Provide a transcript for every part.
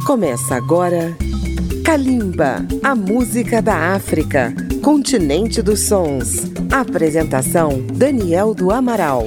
Começa agora Kalimba, a música da África, continente dos sons. Apresentação Daniel do Amaral.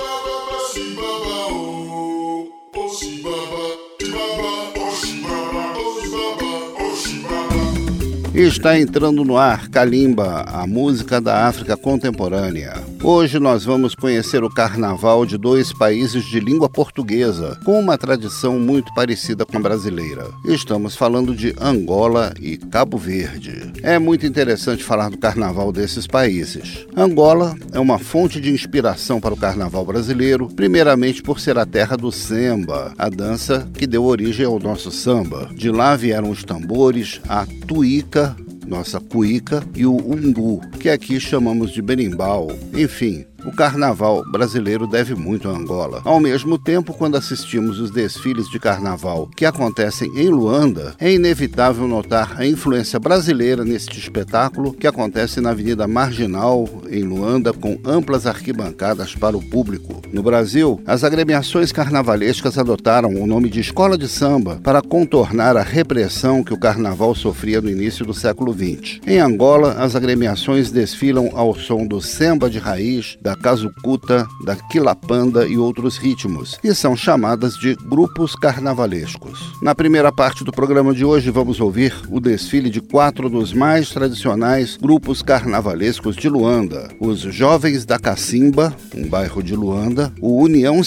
Está entrando no ar Kalimba, a música da África contemporânea. Hoje nós vamos conhecer o carnaval de dois países de língua portuguesa, com uma tradição muito parecida com a brasileira. Estamos falando de Angola e Cabo Verde. É muito interessante falar do carnaval desses países. Angola é uma fonte de inspiração para o carnaval brasileiro, primeiramente por ser a terra do semba, a dança que deu origem ao nosso samba. De lá vieram os tambores, a tuíca, nossa cuíca, e o umbu, que aqui chamamos de berimbau. Enfim, o carnaval brasileiro deve muito a Angola. Ao mesmo tempo, quando assistimos os desfiles de carnaval que acontecem em Luanda, é inevitável notar a influência brasileira neste espetáculo que acontece na Avenida Marginal, em Luanda, com amplas arquibancadas para o público. No Brasil, as agremiações carnavalescas adotaram o nome de escola de samba para contornar a repressão que o carnaval sofria no início do século XX. Em Angola, as agremiações desfilam ao som do samba de raiz, da casucuta, da quilapanda e outros ritmos, e são chamadas de grupos carnavalescos. Na primeira parte do programa de hoje vamos ouvir o desfile de 4 dos mais tradicionais grupos carnavalescos de Luanda: os Jovens da Cacimba, um bairro de Luanda, o União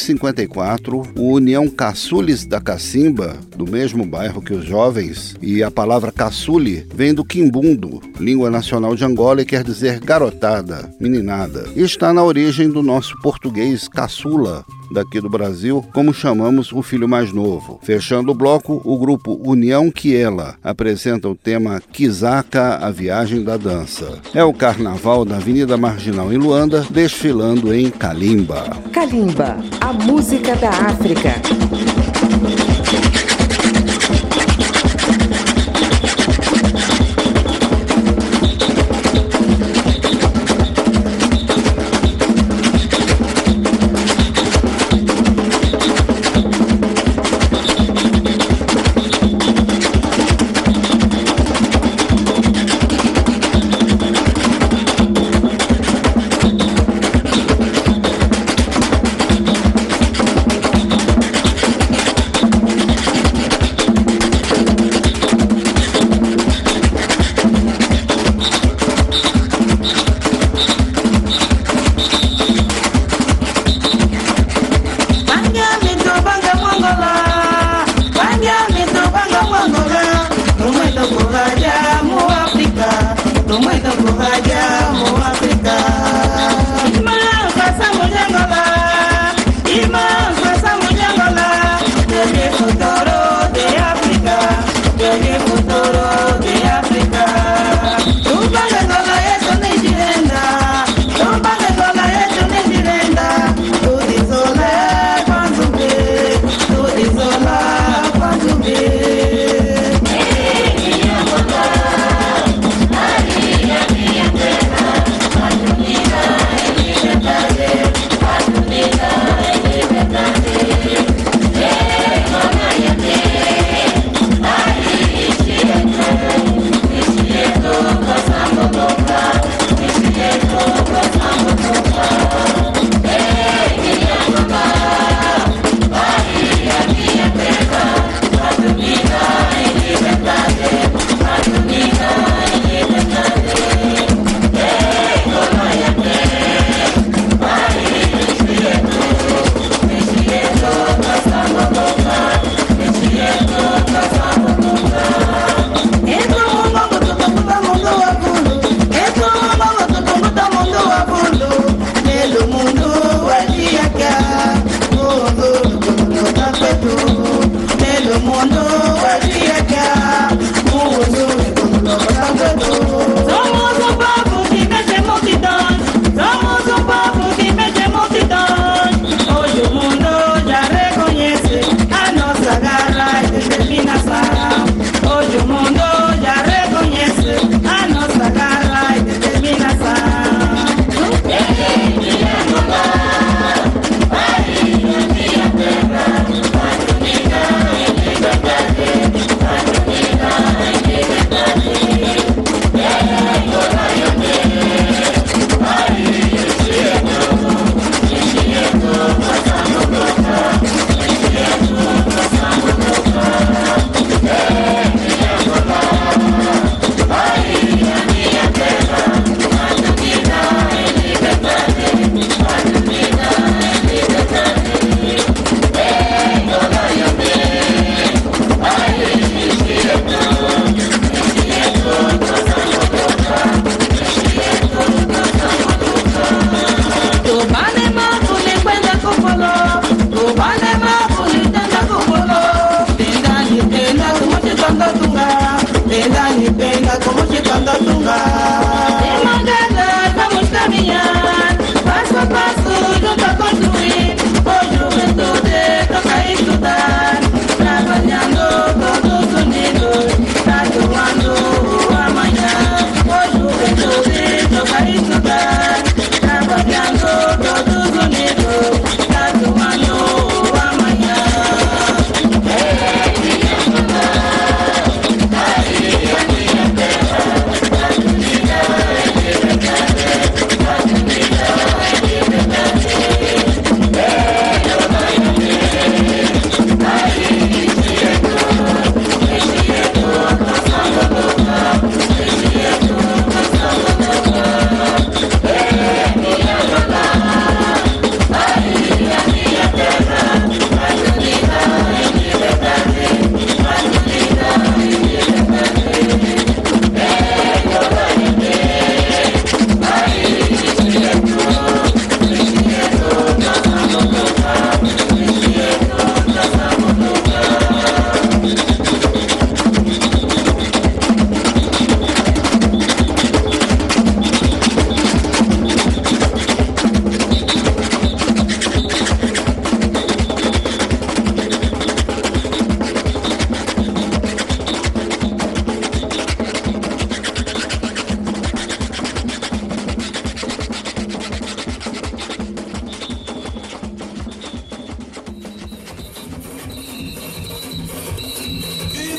54, o União Caçules da Cacimba, do mesmo bairro que os Jovens, e a palavra caçule vem do quimbundo, língua nacional de Angola, e quer dizer garotada, meninada. E está na origem do nosso português caçula, daqui do Brasil, como chamamos o filho mais novo. Fechando o bloco, o grupo União Quiela apresenta o tema Kizaka, a viagem da dança. É o carnaval da Avenida Marginal em Luanda, desfilando em Kalimba. Kalimba, a música da África.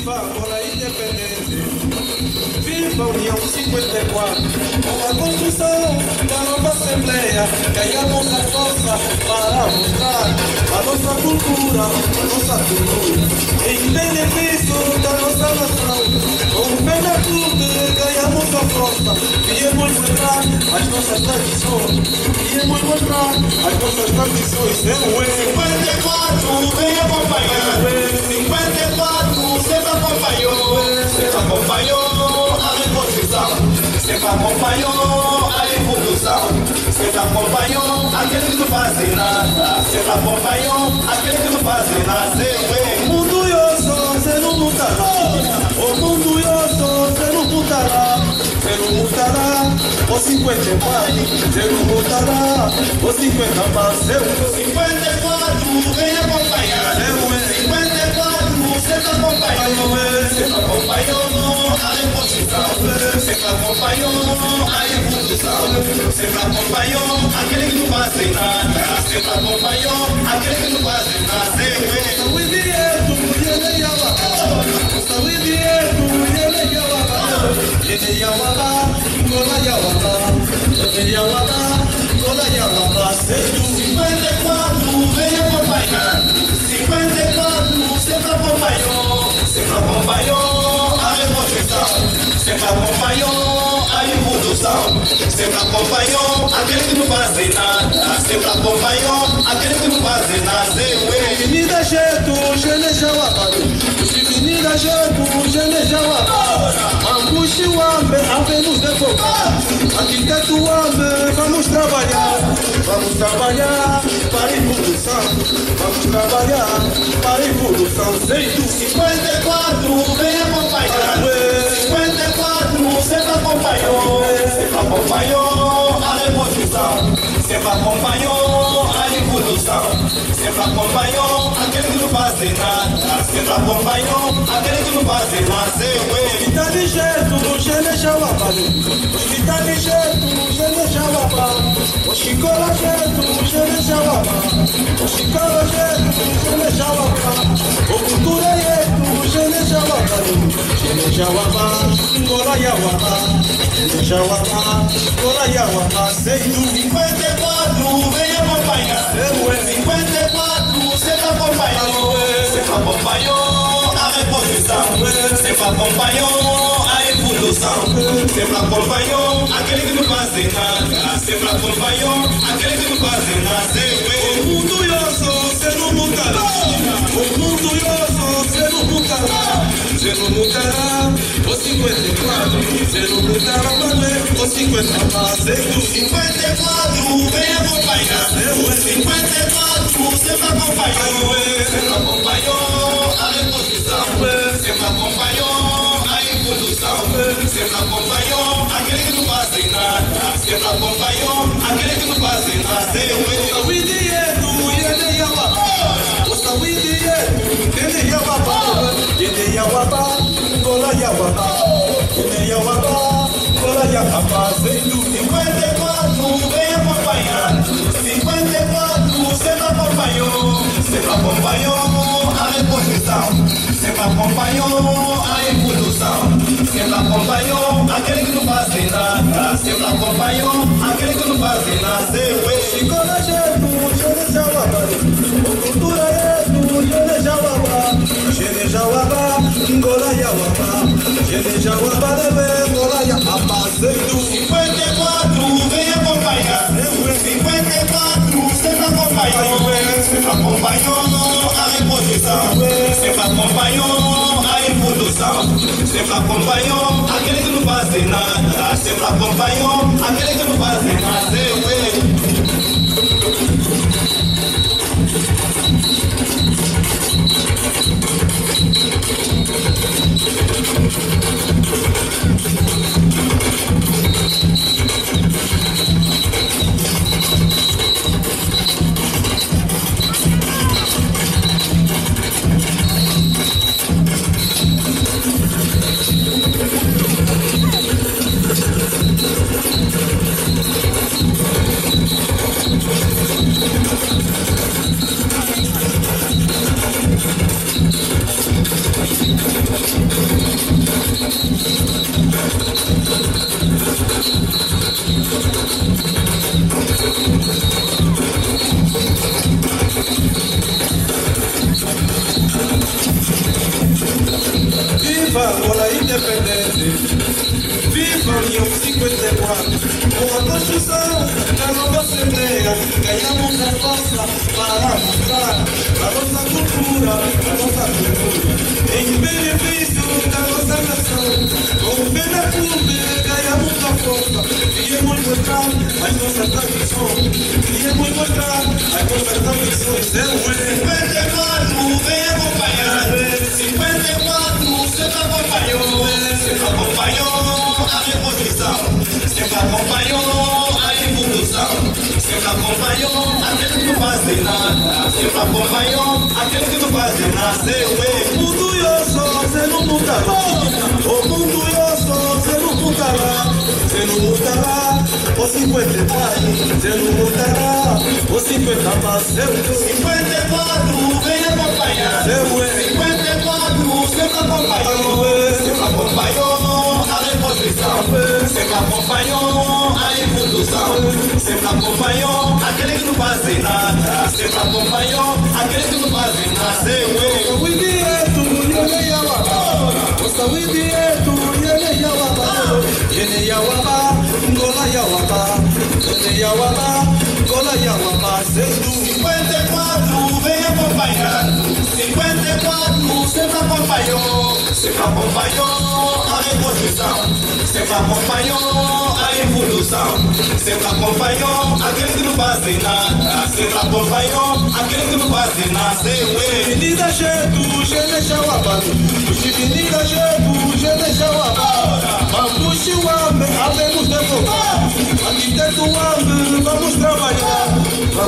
Viva a independência, viva a União 54, com a construção da nova Assembleia, ganhamos a força para mostrar a nossa cultura, em benefício da nossa nação. Com o Fenaclube ganhamos a força, viemos mostrar as nossas tradições, viemos mostrar as nossas tradições. 54, vem acompanhar, 54, sempre acompanhou a reposição, sempre acompanhou a evolução, sempre acompanhou aquele que não faz nada, sempre acompanhou aquele que não faz nada. O mundo eu sou, você não mudará, o mundo eu sou, você não mudará, você não mudará, o 54, você não mudará, o 50 parceiro. 54, vem acompanhar, 54, sempre acompanhou a reposição, sempre acompanhou a evolução, sempre acompanhou aquele que não faz nada, sempre acompanhou aquele que não faz nada. Vem acompanhar, 54, sempre acompanhou a revolução, sempre acompanhou a evolução, sempre acompanhou aquele que não faz nada, sempre acompanhou aquele que não faz nada. Menina jeito, Genejauabado, menina jeito, Genejauabado, angústia o ambe, havemos de focar, arquiteto o ambe, vamos trabalhar para a evolução, vamos trabalhar para a evolução. 54, vem acompanhar, 54, sempre acompanhou a revolução, sempre acompanhou a evolução, sempre acompanhou aquele que não faz nada, sempre acompanhou aquele que não faz nada. Está ligeiro, Genejauabado, está ligeiro, Genejauabado, o Chicola jeito, Genejauabado, o Chicola jeito, Genejauabado, o cultura jeito, Genejauabado, Genejauabado, Ngolaiauabá, Genejauabá, Ngolaiauabá, 54, vem acompanhar, 54, sempre acompanhou a reposição, sempre acompanhou a evolução, sempre acompanhou aquele que não faz nada, sempre acompanhou aquele que não faz nada. O mundo eu sou, você não mudará, o mundo eu sou, você não mudará, você não mudará, o 54, você não mudará, o 50 parceiro. 54, vem acompanhar, 54, sempre acompanhou a reposição, sempre acompanhou a evolução, sempre acompanhou aquele que não faz nada, sempre acompanhou aquele que não faz nada. Fazendo 54, vem acompanhar, 54, sempre acompanhou a reposição, sempre acompanhou a evolução, sempre acompanhou aquele que não faz nada, sempre acompanhou aquele que não faz nada. Chicola jeito, Genejauabado, o cultura jeito, Genejauabá, Genejauabá, Ngolaiauabá, Genejauabá, Ngolaiauabá, 54, vem acompanhar, 54, sempre acompanhou a reposição, sempre acompanhou a evolução, sempre acompanhou aquele que não faz nada, sempre acompanhou aquele que não faz nada. força para mostrar a nossa cultura, em benefício da nossa nação. Com o bem da clube, ganhamos a força, queremos mostrar as nossas tradições, queremos mostrar as nossas tradições. 54, vem acompanhar, 54, sempre acompanhou a reposição, sempre acompanhou a evolução, sempre acompanhou aquele que não faz nada, sempre acompanhou aquele que não faz nada. O mundo eu sou, você não mudará. O mundo eu sou, você não mudará. Você não mudará, o 54, você não mudará, o 50 mais seu. 54, vem acompanhar. 54, sempre acompanhou, sempre acompanhou a reposição, sempre acompanhou a evolução, sempre acompanhou aquele que não faz nada, sempre acompanhou aquele que não faz nada. O direto, ele é o direto, ele é o Gola Yawaba, ele Yawaba, Gola Yawaba, 54, vem acompanhar. 54, sempre acompanhou a reposição, sempre acompanhou a evolução, sempre acompanhou aquele que não faz nada, sempre acompanhou aquele que não faz nada. Menina Jebu, Geneja Wabado, menina Jebu, Geneja Wabado, vamos Wambe, havemos de voltar, aqui dentro Wambe, vamos trabalhar para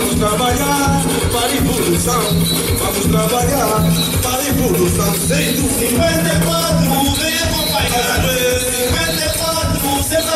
a evolução, vamos trabalhar para a evolução. 54, vem acompanhar. 54, sempre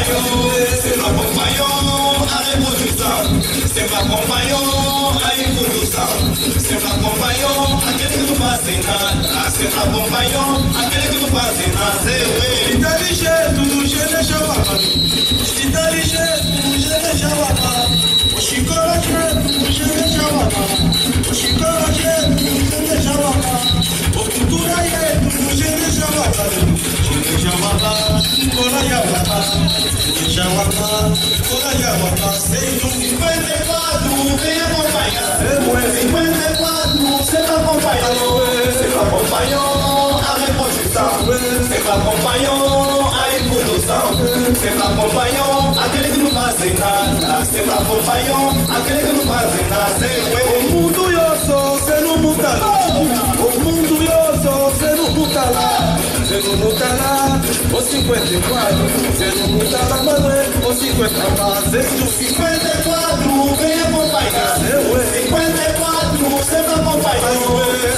acompanhou a revolução, sempre acompanhou a evolução, sempre acompanhou aquele que não faz nada, sempre acompanhou aquele que não faz nada. Inteligente, o Geneja Wabado, inteligente, o Geneja Wabado, o Chicorajeto, o Geneja Wabado, o Chicorajeto, o Geneja Wabado, o cultura yetu, o Geneja Wabado, Geneja Wabado, Gola Yawaba, Geneja Wabado, Gola Yawaba. 54, vem acompanhar. 54, sempre acompanhou a reposição, sempre acompanhou a evolução, sempre acompanhou aquele que não faz nada, sempre acompanhou aquele que não faz nada. O mundo eu sou, você não mudará. O mundo eu sou, você não mudará. Você não mudará, o 54, você não mudará, Manuel, o 50 mais. 54, vem acompanhar. 54, sempre acompanhou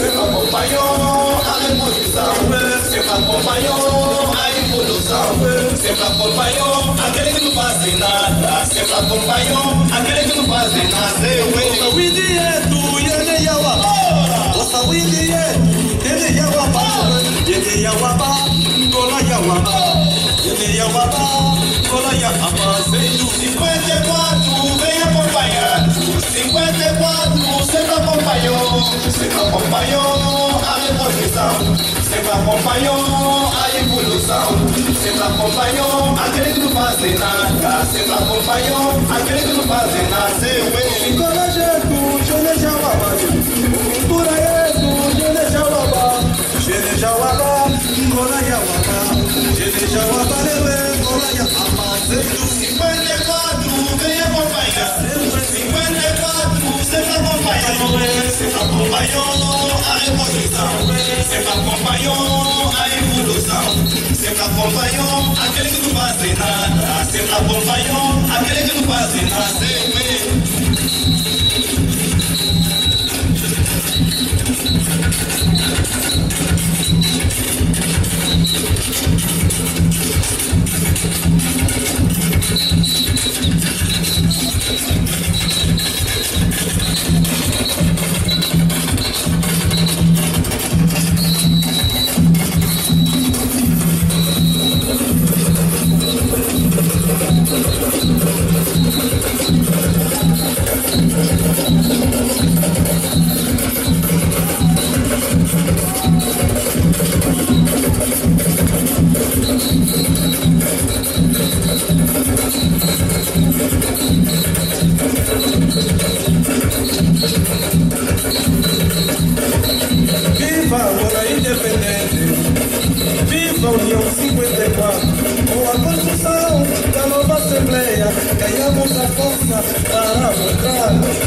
a reposição, sempre acompanhou a evolução, sempre acompanhou aquele que não faz nada, sempre acompanhou aquele que não faz nada. O Indieto, ele é o Abá, o Indieto, ele é o Abá, ele é o Abá, Gola Yawaba, ele é o Abá, Gola Yawaba. 54, vem acompanhar. 54, sempre acompanhou a reposição, sempre acompanhou a evolução, sempre acompanhou aquele que não faz nada, sempre acompanhou aquele que não faz nada. Chicorajeto, Geneja Wabado, cultura yetu, Geneja Wabado, Geneja Wabado, Gola Yawaba, Geneja Wabado, Gola Yawaba. 54, vem acompanhar. 54, sempre acompanhou a reposição, sempre acompanhou a evolução, sempre acompanhou aquele que não faz nada, sempre acompanhou aquele que não faz nada.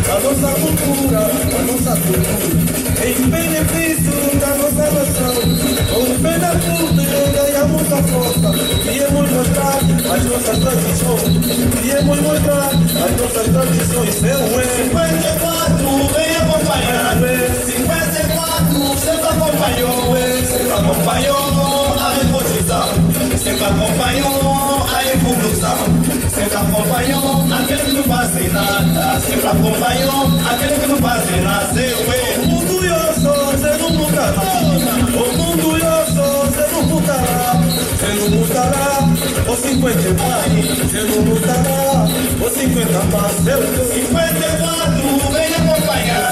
a nossa cultura, a nossa cultura, em benefício da nossa nação. Com o fé da cultura ganhamos a força, viemos mostrar as nossas tradições, viemos mostrar as nossas tradições. 54, vem acompanhar. 54, sempre acompanhou. Sempre acompanhou a revolução. Sempre acompanhou a evolução. Sempre acompanhou aquele que não faz nada. Sempre acompanhou aquele que não faz nada. O mundo eu sou, você não mudará. O mundo eu sou, você não mudará. Você não mudará, o 54, você não mudará, o 50 passos. 54, vem acompanhar.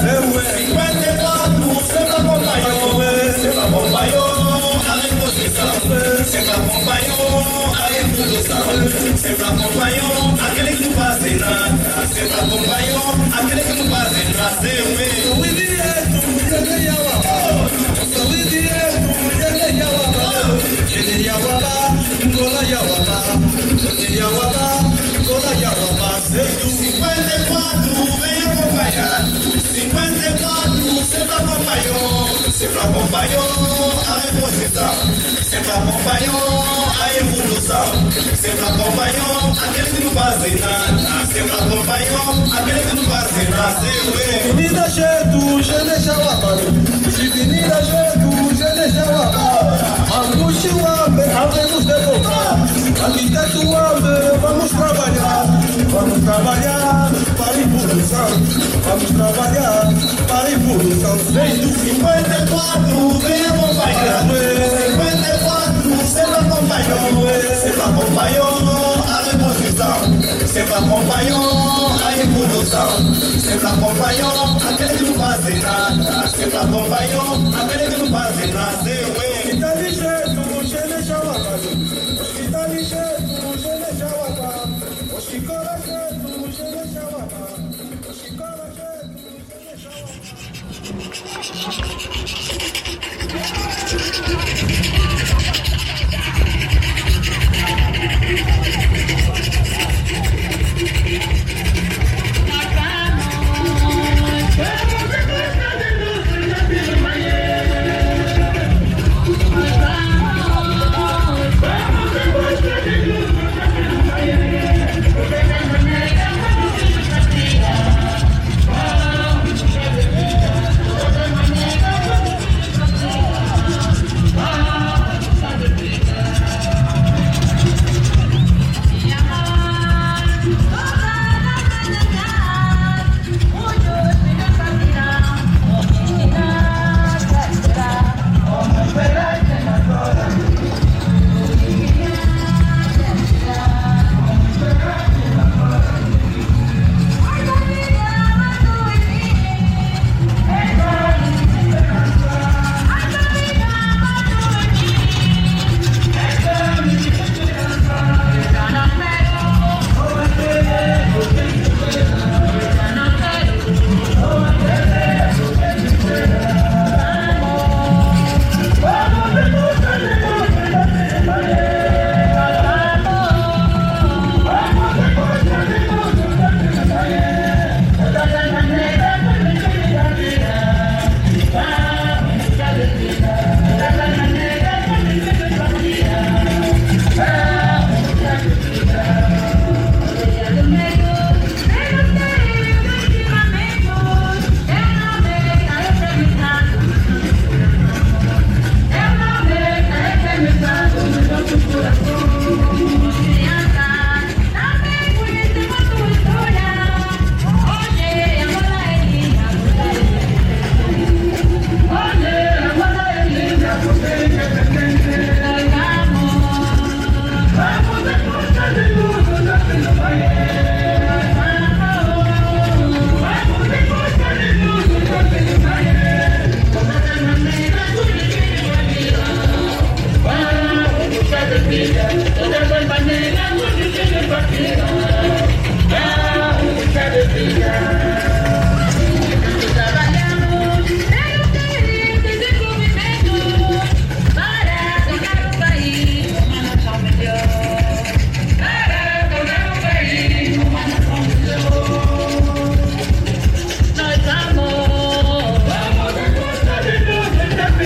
54, sempre acompanhou. Sempre acompanhou a reposição. Sempre acompanhou a evolução. Sempre acompanhou aquele que não faz nada. Sempre acompanhou aquele que não faz nada. Sou indireto, ele é o sou indireto, ele é o ele é o Gola Yawaba, ele é o Gola Yawaba. 54, vem acompanhar. 54, sempre acompanhou. Sempre acompanhou a reposição. Sempre acompanhou a evolução. Sempre acompanhou aquele que não faz nada. Sempre acompanhou aquele que não faz nada. Vinida jeito, Gene Jawaba. Vinida jeito, Gene Jawaba. Anguste o ame, havemos de voltar. Arquiteto o ame, vamos trabalhar. Vamos trabalhar para a evolução. Vamos trabalhar para a evolução. 54, vem acompanhar. 54, sempre acompanhou. Sempre acompanhou a reposição. Sempre acompanhou a evolução. Sempre acompanhou aquele que não faz nada. Sempre acompanhou aquele que não faz nada. Está ligeiro, Gene Jawaba. Está ligeiro, Gene Jawaba. Oxicora jeito, Gene Jawaba. Oxicora jeito, Gene Ah!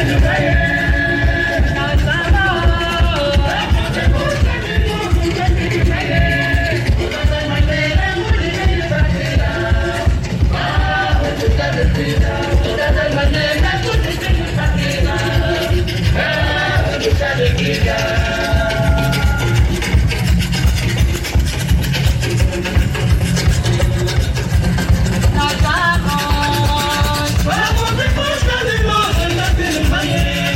Vamos em busca de nós, ainda tem manhã.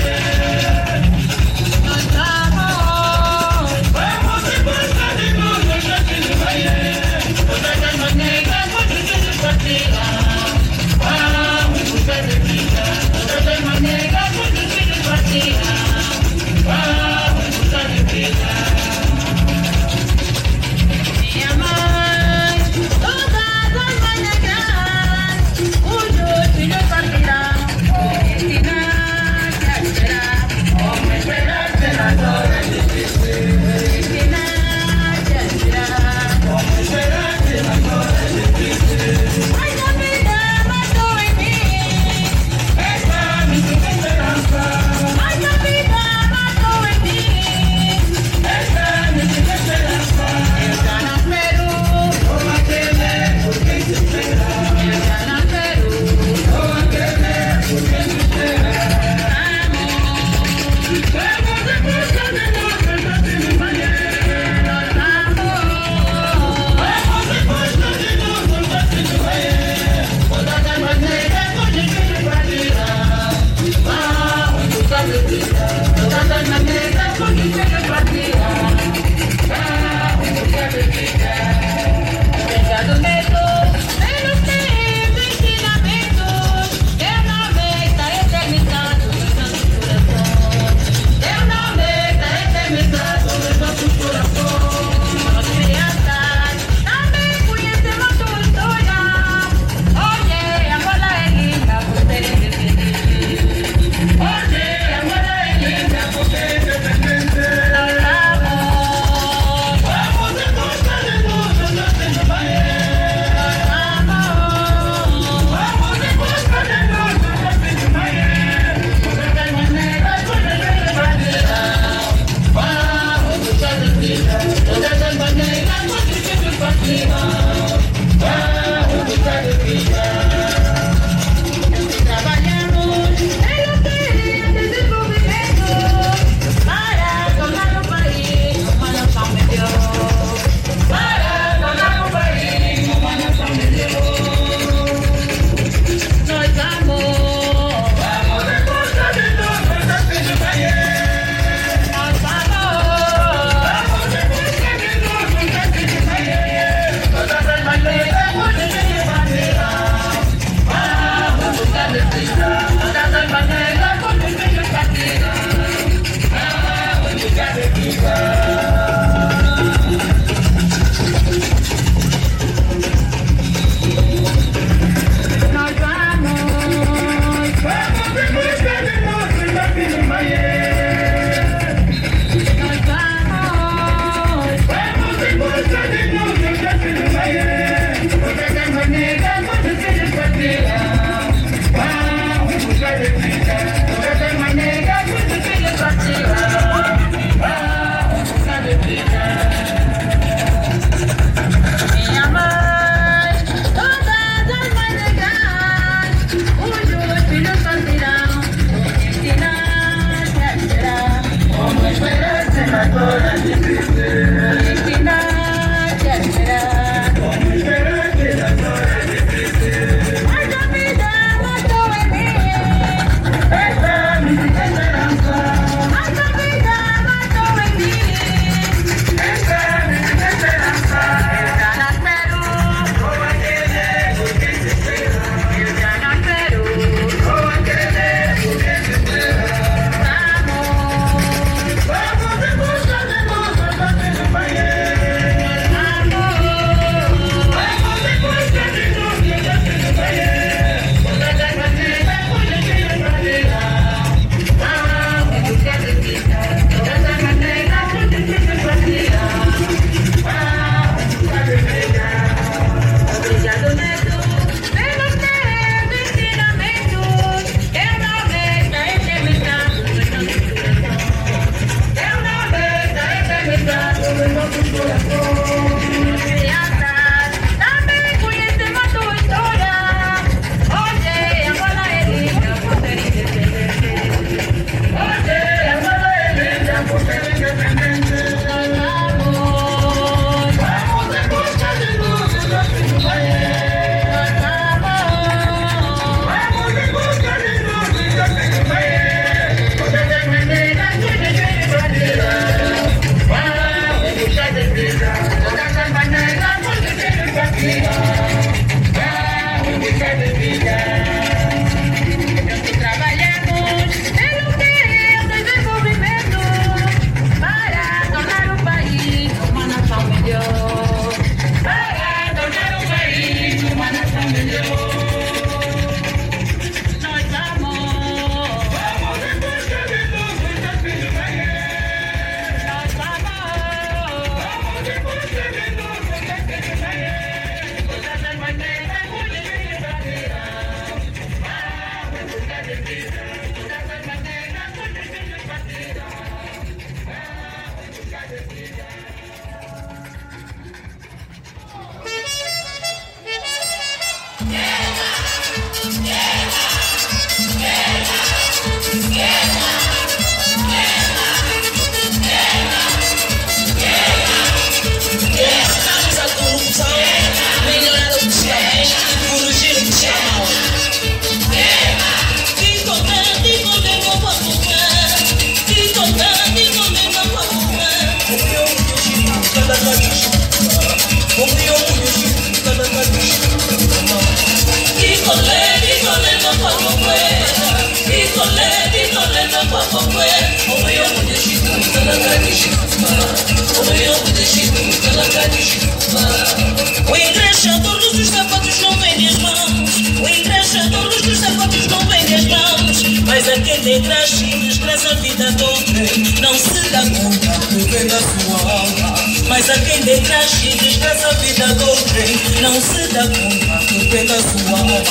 O engraxador dos sapatos não vende as mãos. O engraxador dos sapatos não vende as mãos. Mas aquele engraxa e desgraça a vida de outrem não se dá conta que vende a sua alma. Mas aquele engraxa e desgraça a vida de outrem não se dá conta que vende a sua alma.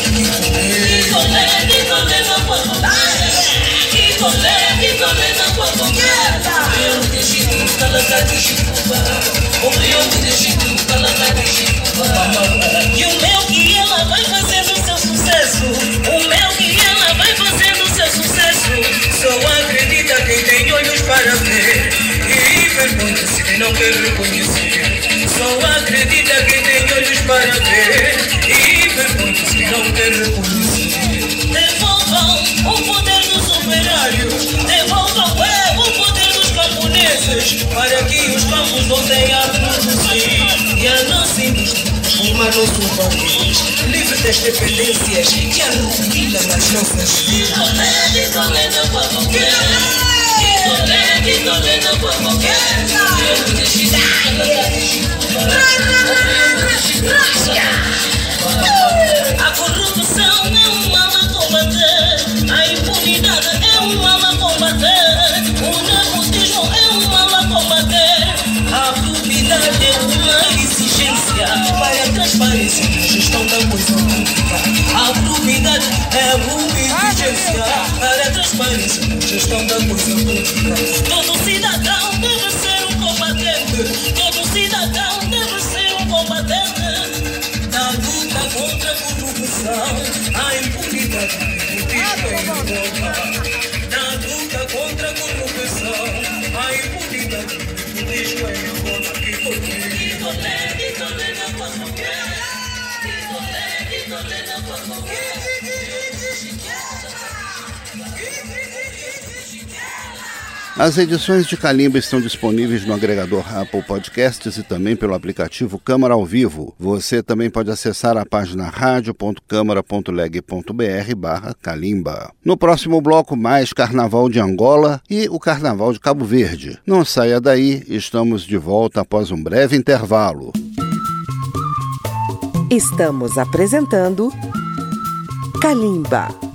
Picolé na porta. Picolé na porta. Eu deixo calacar de chuva. Eu deixo calacar de chuva. E o meu que ela vai fazendo seu sucesso. O meu que ela vai fazendo seu sucesso. Só acredita quem tem olhos para ver. E vergonha-se quem não quer reconhecer. Só acredita quem tem olhos para ver. E vergonha-se quem não quer reconhecer. Devolvam o poder dos operários. Devolvam o poder dos camponeses. Para que os campos voltem a produzir. E a nossa indústria formar nosso país. Livre das dependências que arruinam as nossas vidas. Picolé na porta. Picolé na porta. Eu deixo a corrupção é um mal a combater. A impunidade é um mal a combater. O nepotismo é um mal a combater. A probidade é uma exigência para a transparência na gestão da coisa pública. A probidade é uma exigência para a transparência na gestão da coisa pública. Todo cidadão deve ser um combatente. Todo cidadão deve ser um combatente. Na luta contra a corrupção, a impunidade na luta contra a corrupção, a impunidade diz As edições de Kalimba estão disponíveis no agregador Apple Podcasts e também pelo aplicativo Câmara ao Vivo. Você também pode acessar a página radio.câmara.leg.br/Kalimba. No próximo bloco, mais Carnaval de Angola e o Carnaval de Cabo Verde. Não saia daí, estamos de volta após um breve intervalo. Estamos apresentando Kalimba.